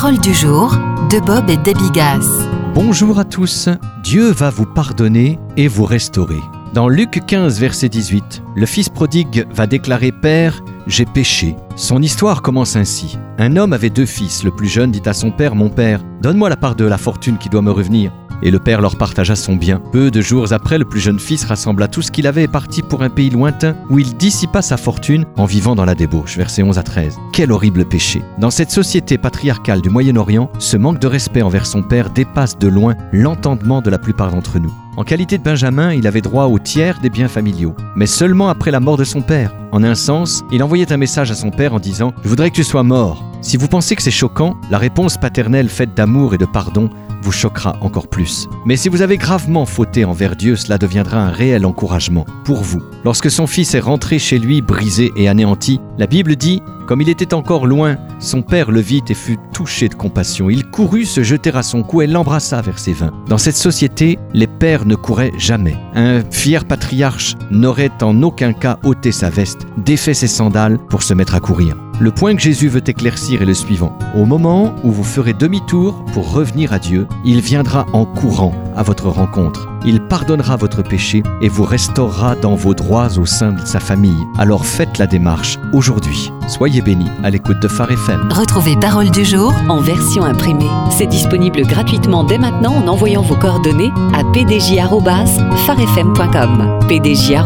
Parole du jour de Bob et Debbie Gass. Bonjour à tous, Dieu va vous pardonner et vous restaurer. Dans Luc 15, verset 18, le fils prodigue va déclarer « Père, j'ai péché ». Son histoire commence ainsi. Un homme avait 2 fils. Le plus jeune dit à son père « Mon père, donne-moi la part de la fortune qui doit me revenir ». Et le père leur partagea son bien. Peu de jours après, le plus jeune fils rassembla tout ce qu'il avait et partit pour un pays lointain où il dissipa sa fortune en vivant dans la débauche. Versets 11 à 13. Quel horrible péché! Dans cette société patriarcale du Moyen-Orient, ce manque de respect envers son père dépasse de loin l'entendement de la plupart d'entre nous. En qualité de Benjamin, il avait droit au tiers des biens familiaux, mais seulement après la mort de son père. En un sens, il envoyait un message à son père en disant « Je voudrais que tu sois mort ». Si vous pensez que c'est choquant, la réponse paternelle faite d'amour et de pardon vous choquera encore plus. Mais si vous avez gravement fauté envers Dieu, cela deviendra un réel encouragement pour vous. Lorsque son fils est rentré chez lui brisé et anéanti, la Bible dit « Comme il était encore loin, son père le vit et fut touché de compassion. Il courut se jeter à son cou et l'embrassa, verset 20. » Dans cette société, les pères ne couraient jamais. Un fier patriarche n'aurait en aucun cas ôté sa veste, défait ses sandales pour se mettre à courir. Le point que Jésus veut éclaircir est le suivant. Au moment où vous ferez demi-tour pour revenir à Dieu, il viendra en courant à votre rencontre. Il pardonnera votre péché et vous restaurera dans vos droits au sein de sa famille. Alors faites la démarche aujourd'hui. Soyez bénis à l'écoute de Phare FM. Retrouvez Parole du jour en version imprimée. C'est disponible gratuitement dès maintenant en envoyant vos coordonnées à pdj@farefm.com.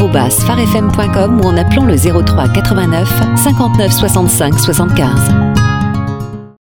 pdj@farefm.com ou en appelant le 03 89 59 65 75.